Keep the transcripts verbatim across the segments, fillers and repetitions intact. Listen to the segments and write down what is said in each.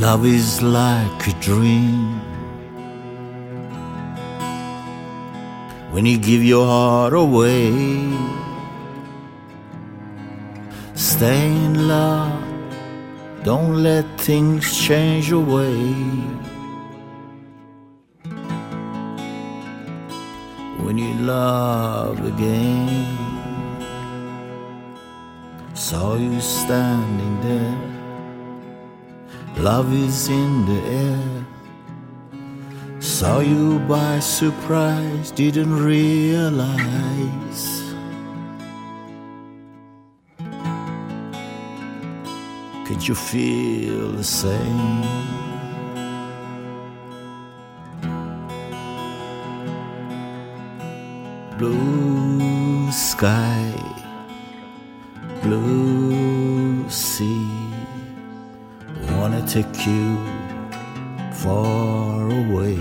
Love is like a dream. When you give your heart away, stay in love, don't let things change your way. When you love again, saw you standing there, love is in the air. Saw you by surprise, didn't realize. Could you feel the same? Blue sky, blue sea, wanna take you far away.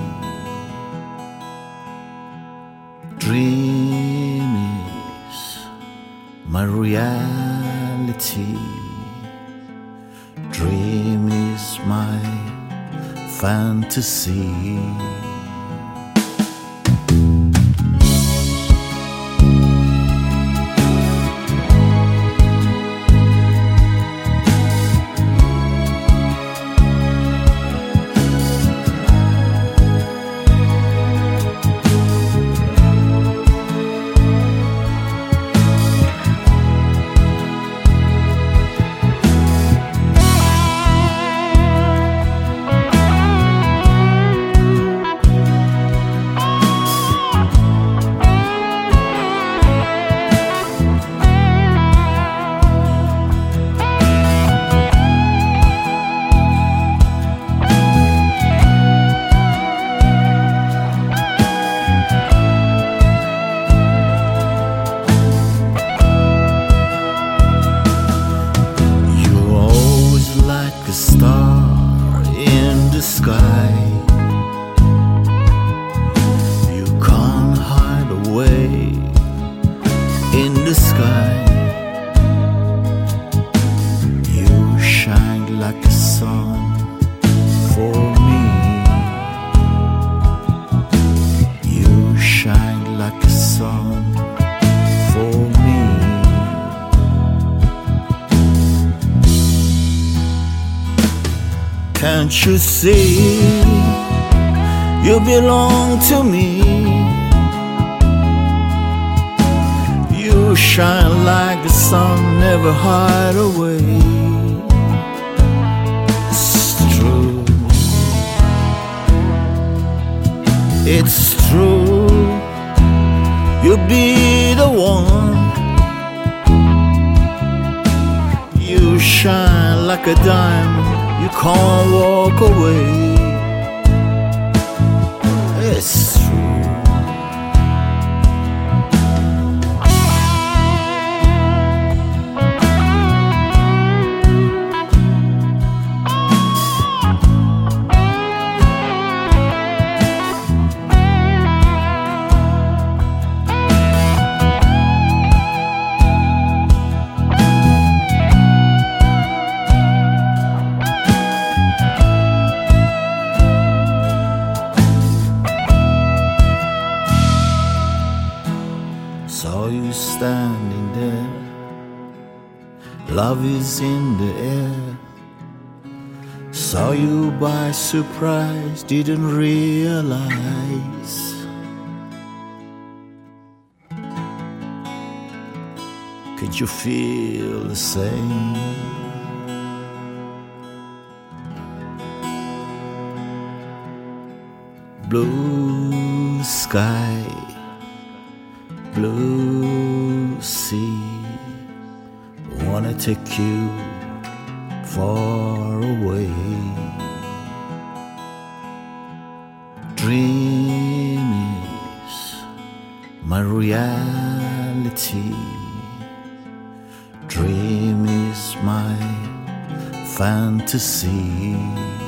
Dream is my reality. Dream is my fantasy. A star in the sky, you can't hide away in the sky. You shine like a sun for me. You shine like a sun for me. Can't you see, you belong to me. You shine like the sun, never hide away. It's true, it's true, you'll be the one. You shine like a diamond, you can't walk away. It's true. Saw you standing there, love is in the air. Saw you by surprise, didn't realize. Could you feel the same? Blue sky, blue sea, wanna take you far away. Dream is my reality. Dream is my fantasy.